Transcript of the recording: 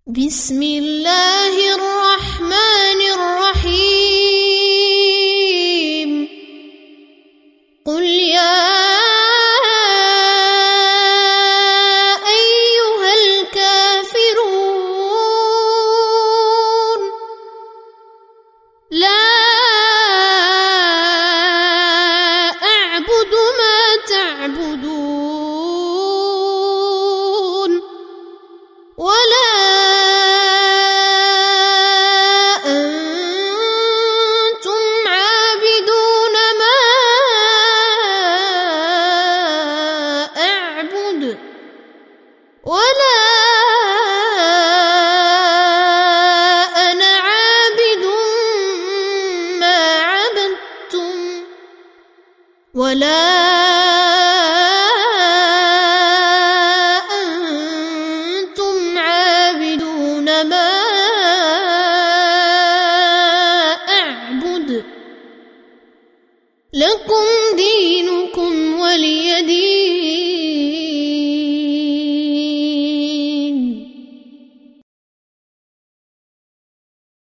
بسم الله الرحمن الرحيم قل يا أيها الكافرون لا أعبد ما تعبدون ولا ولا أنا عابد ما عبدتم ولا أنتم عابدون ما أعبد لكم دينكم ولي دين.